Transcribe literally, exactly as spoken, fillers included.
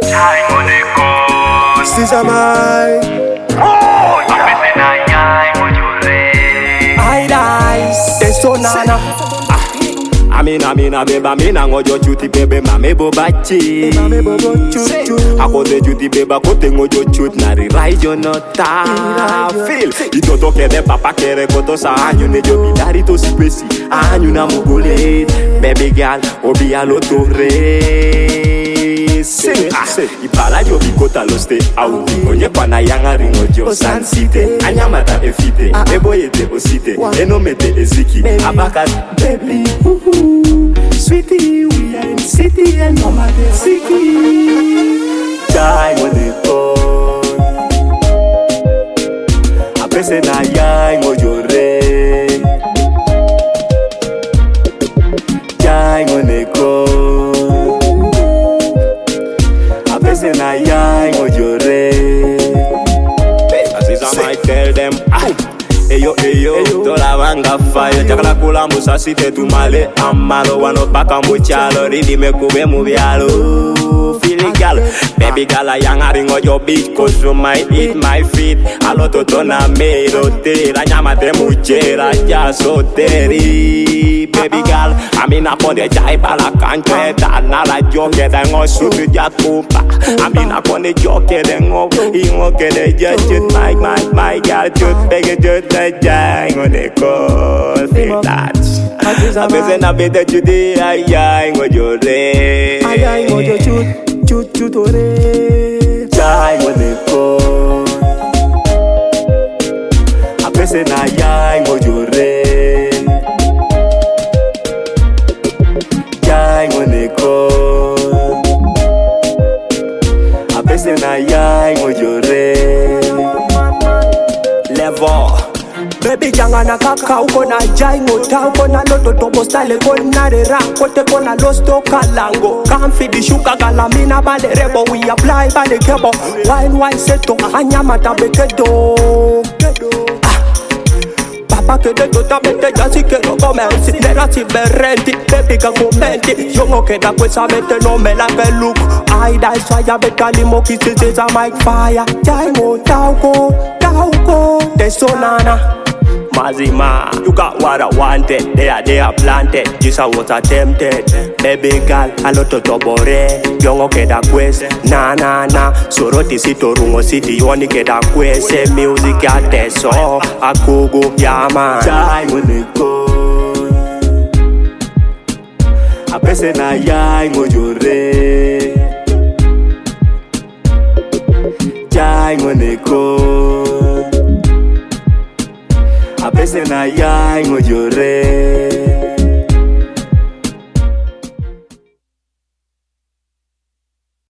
Chai moneko Sisa mai Oh, apese na nyai mojure I dice Teso nana Amina mina beba mina ngojo chuti bebe mame bobachi Mame bobo chut chut Akote chuti beba kote ngojo chut nari raijo nota Feel itoto kede papa kere koto sa anyu nejo bidari to sipesi Anyu na mugule Baby girl obi alotore Sing Ipala jo bikota lo stay out Onye pana yanga ringo jo San City Anyamata efite Ebo yete osite Eno mete eziki Abaka baby Sweetie, we are in city and mama de sicky. Chai moneko Apese na yai mojore Chai moneko Apese na yai mojore As I might tell them, ay Eyo, eyo, tola wanga fire Chakala kula musa site tumale Amalo wano baka muchalo Ridi me kube mubialo Feel gal Baby gala yanga ringo yo beach Cause you might eat my feet Alo toto na mero te La nyama te muchera ya soteri Baby gal Amina ponde jai bala kante Dana la joke da ngo sutu ya kupa Amina ponde joke da ngo Ingo ke de judge My, my, my gal Jut bege jut Jai moneko feel that Apese na bete chuti ay ay ngojore Ay ay ngojo chut chut chut ore Jai moneko Apese na yai ngojore Jai moneko Apese na yai ngojore Level Baby janga na kaka uko na jai ngota uko na loto tobo style kona de rap kote kona losto kalango Come feed the sugar galamina ba de rebo we apply ba de kebo Wine wine seto anyama tabekedo Papa que de tota mente ya si quiero comer Si nera si me renti Baby que comenti Yo no queda pues a mente no me la ve look I die so ya beta limo kisses is a mic fire Jai ngota uko Tauko Teso nana Mazima, you got what I wanted. They are, they are planted. Just I was attempted. Baby girl, a lot of tobore. Young okay da quest. Na na na. Soroti sito rungo city. You only get a quest. Say music ya teso. Akugo yama. Chai moneko. Apese na yai ngojore. Chai moneko. Apese na yai ngojore